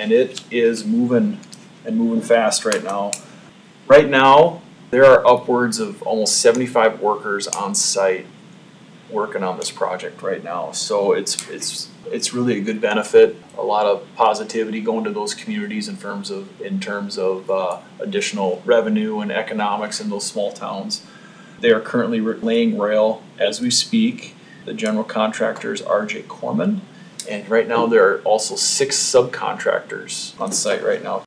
and it is moving fast right now. Right now, there are upwards of almost 75 workers on site working on this project right now. So it's really a good benefit. A lot of positivity going to those communities in terms of additional revenue and economics in those small towns. They are currently laying rail as we speak. The general contractor is RJ Corman. And right now there are also 6 subcontractors on site right now.